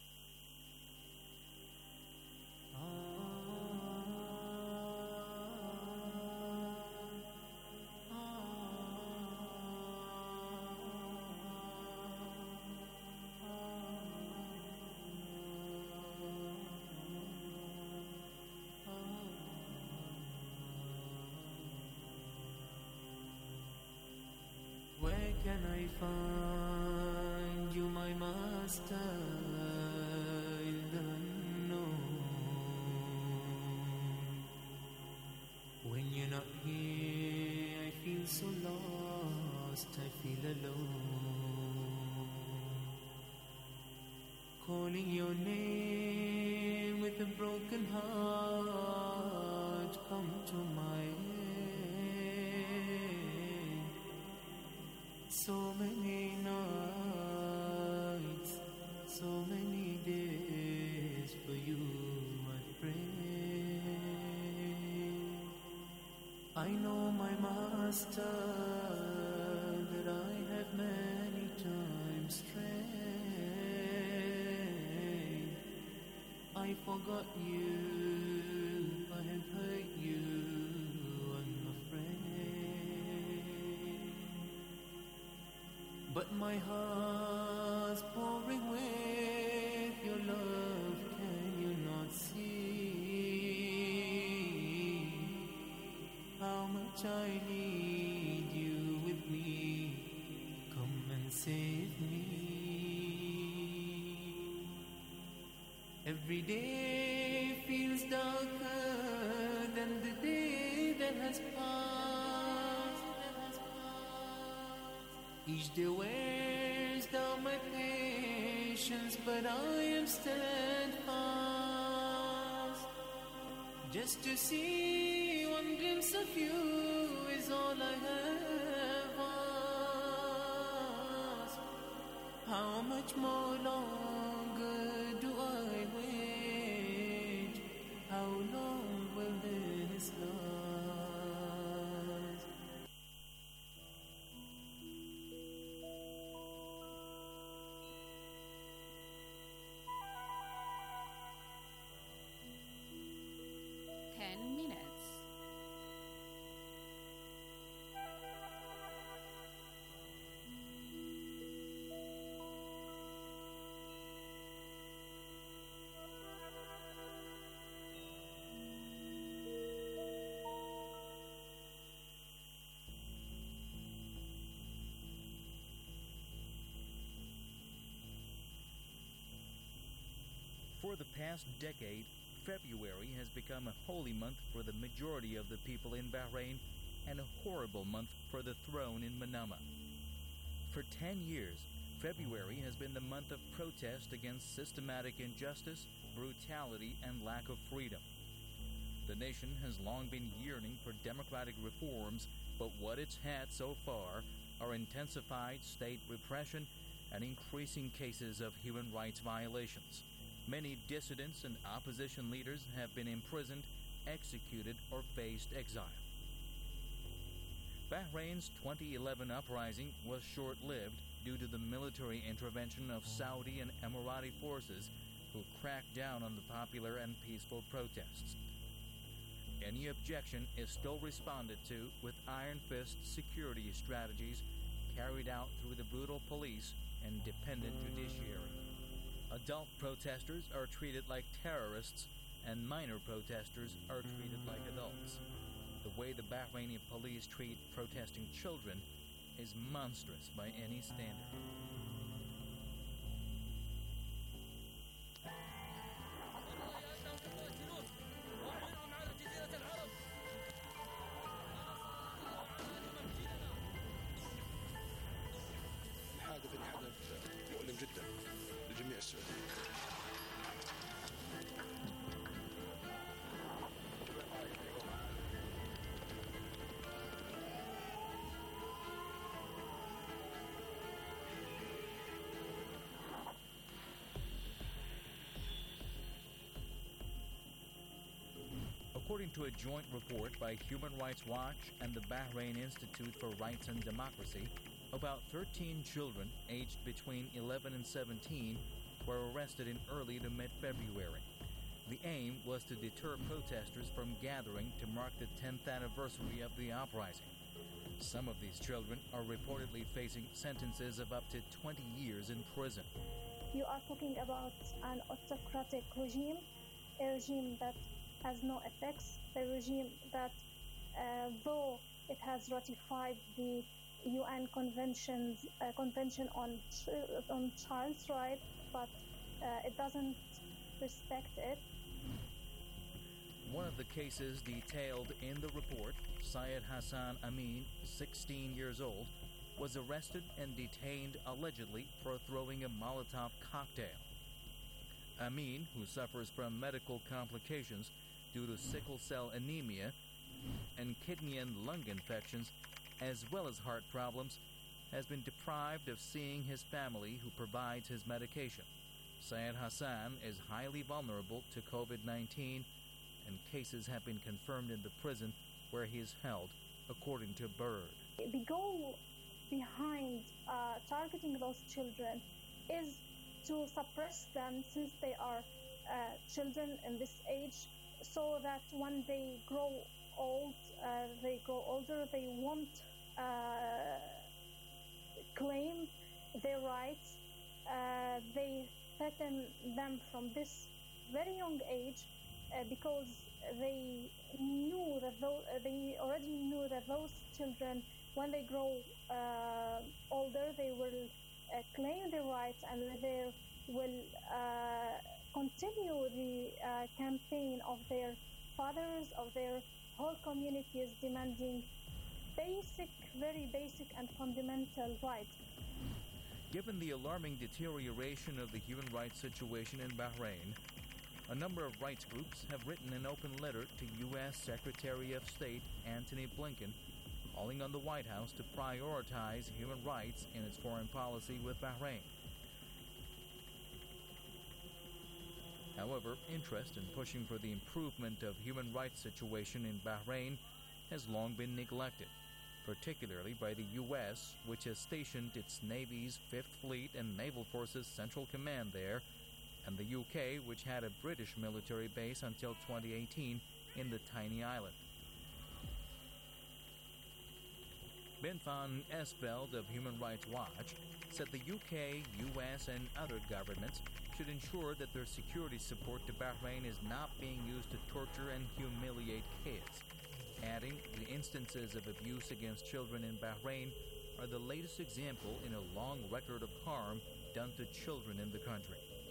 Where can I find you, my master, in the unknown? When you're not here, I feel so lost, I feel alone. Calling your name with a broken heart, come to my aid. So many nights, so many days for you I pray. I know, my master, that I have many times strayed. I forgot you, I have hurt you, I'm afraid. But my heart's pouring with your love, can you not see how much I need you with me? Come and save me. Every day feels darker than the day that has passed. Each day wears down my patience, but I am steadfast. Just to see one glimpse of you is all I have asked. How much more longer do I wait? How long will this last? Ten minutes. For the past decade, February has become a holy month for the majority of the people in Bahrain and a horrible month for the throne in Manama. For ten years, February has been the month of protest against systematic injustice, brutality, and lack of freedom. The nation has long been yearning for democratic reforms, but what it's had so far are intensified state repression and increasing cases of human rights violations. Many dissidents and opposition leaders have been imprisoned, executed, or faced exile. Bahrain's twenty eleven uprising was short-lived due to the military intervention of Saudi and Emirati forces who cracked down on the popular and peaceful protests. Any objection is still responded to with iron-fist security strategies carried out through the brutal police and dependent judiciary. Adult protesters are treated like terrorists, and minor protesters are treated like adults. The way the Bahraini police treat protesting children is monstrous by any standard. الحادث اللي حدث مؤلم جدا لجميع السعوديين. According to a joint report by Human Rights Watch and the Bahrain Institute for Rights and Democracy, about thirteen children aged between eleven and seventeen were arrested in early to mid-February. The aim was to deter protesters from gathering to mark the tenth anniversary of the uprising. Some of these children are reportedly facing sentences of up to twenty years in prison. You are talking about an autocratic regime, a regime that has no effects, a regime that, uh, though it has ratified the U N conventions, uh, Convention on ch- on Child's Rights, but uh, it doesn't respect it. One of the cases detailed in the report, Syed Hassan Amin, sixteen years old, was arrested and detained allegedly for throwing a Molotov cocktail. Amin, who suffers from medical complications due to sickle cell anemia and kidney and lung infections, as well as heart problems, has been deprived of seeing his family who provides his medication. Syed Hassan is highly vulnerable to COVID nineteen, and cases have been confirmed in the prison where he is held, according to Bird. The goal behind uh, targeting those children is to suppress them since they are uh, children in this age, so that when they grow old, uh, they grow older, they won't uh, claim their rights. Uh, they threaten them from this very young age uh, because they knew that those, they already knew that those children, when they grow uh, older, they will uh, claim their rights and they will uh, continue the uh, campaign of their fathers, of their whole communities demanding basic, very basic and fundamental rights. Given the alarming deterioration of the human rights situation in Bahrain, a number of rights groups have written an open letter to U S Secretary of State Antony Blinken, calling on the White House to prioritize human rights in its foreign policy with Bahrain. However, interest in pushing for the improvement of human rights situation in Bahrain has long been neglected, particularly by the U S, which has stationed its Navy's Fifth Fleet and Naval Forces Central Command there, and the U K, which had a British military base until twenty eighteen in the tiny island. Ben van Esveld of Human Rights Watch said the U K, U S, and other governments should ensure that their security support to Bahrain is not being used to torture and humiliate kids, adding the instances of abuse against children in Bahrain are the latest example in a long record of harm done to children in the country.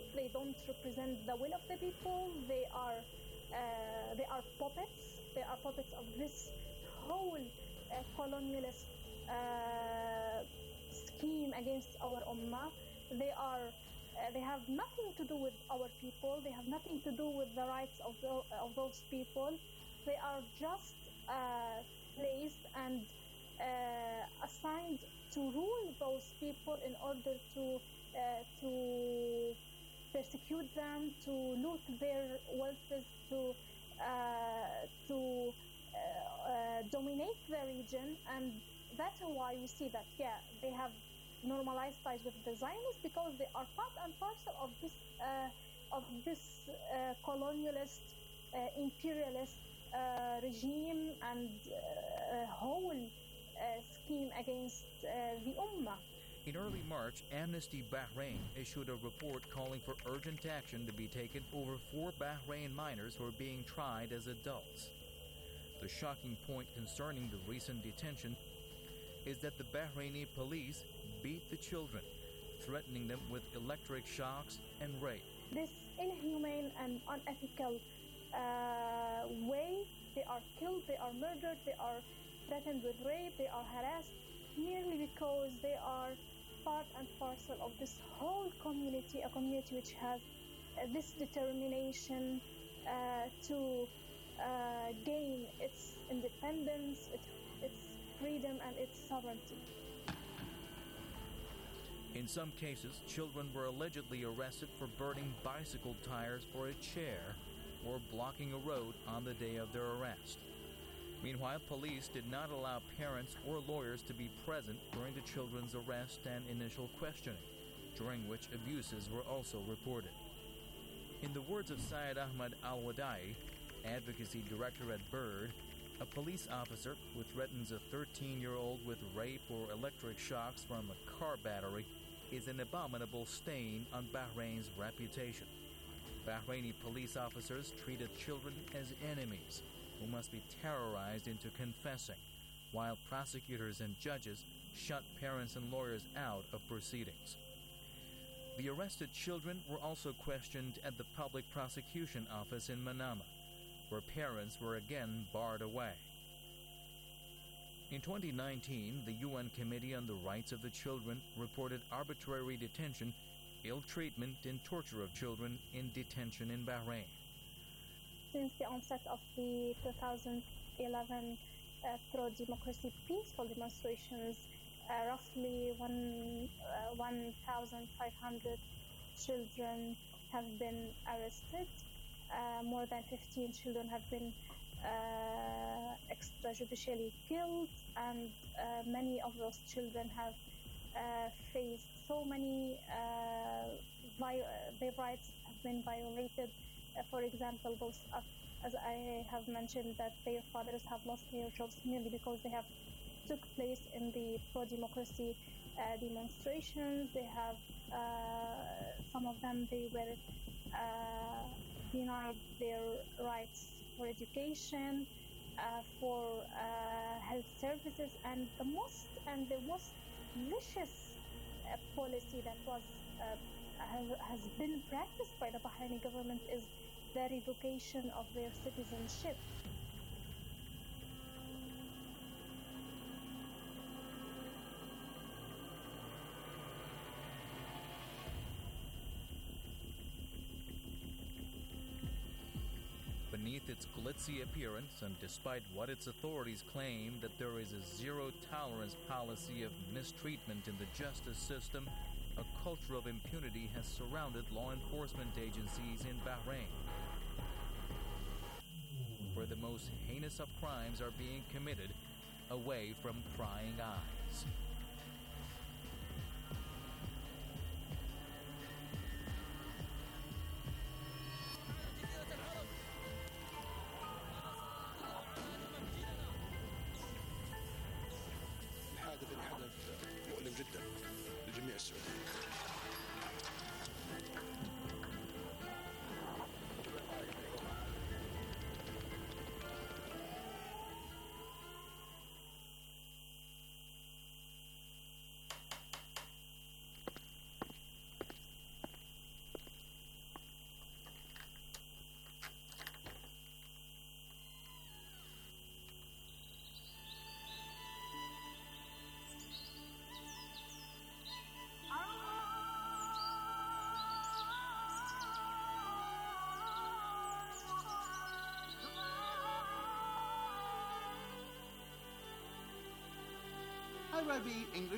They don't represent the will of the people. They are uh, they are puppets. They are puppets of this whole uh, colonialist uh, scheme against our ummah. They are uh, they have nothing to do with our people. They have nothing to do with the rights of the, of those people. They are just uh, placed and uh, assigned to rule those people in order to uh, to persecute them, to loot their wealth, to uh, to uh, uh, dominate the region. And that's why we see that, yeah, they have normalized ties with the Zionists, because they are part and parcel of this uh, of this uh, colonialist, uh, imperialist uh, regime and uh, whole uh, scheme against uh, the Ummah. In early March, Amnesty Bahrain issued a report calling for urgent action to be taken over four Bahrain minors who are being tried as adults. The shocking point concerning the recent detention is that the Bahraini police beat the children, threatening them with electric shocks and rape. This inhumane and unethical uh, way, they are killed, they are murdered, they are threatened with rape, they are harassed, merely because they are part and parcel of this whole community, a community which has uh, this determination uh, to uh, gain its independence, its, its freedom and its sovereignty. In some cases, children were allegedly arrested for burning bicycle tires for a chair or blocking a road on the day of their arrest. Meanwhile, police did not allow parents or lawyers to be present during the children's arrest and initial questioning, during which abuses were also reported. In the words of Syed Ahmad Al-Wadai, advocacy director at BIRD, a police officer who threatens a thirteen-year-old with rape or electric shocks from a car battery is an abominable stain on Bahrain's reputation. Bahraini police officers treated children as enemies who must be terrorized into confessing, while prosecutors and judges shut parents and lawyers out of proceedings. The arrested children were also questioned at the Public Prosecution Office in Manama, where parents were again barred away. In twenty nineteen, the U N Committee on the Rights of the Children reported arbitrary detention, ill treatment, and torture of children in detention in Bahrain. Since the onset of the two thousand eleven uh, pro-democracy peaceful demonstrations, uh, roughly one, uh, one thousand five hundred children have been arrested. Uh, more than fifteen children have been uh, extrajudicially killed, and uh, many of those children have uh, faced so many, uh, vi- their rights have been violated. Uh, for example, those, uh, as I have mentioned, that their fathers have lost their jobs merely because they have took place in the pro-democracy uh, demonstrations. They have, uh, some of them, they were uh, denied their rights for education, uh, for uh, health services, and the most and the most vicious uh, policy that was uh, has, has been practiced by the Bahraini government is the revocation of their citizenship. Beneath its glitzy appearance, and despite what its authorities claim that there is a zero-tolerance policy of mistreatment in the justice system, a culture of impunity has surrounded law enforcement agencies in Bahrain, where the most heinous of crimes are being committed away from prying eyes. الحادث اللي حدث مؤلم جدا للجميع السعوديين. I R I B English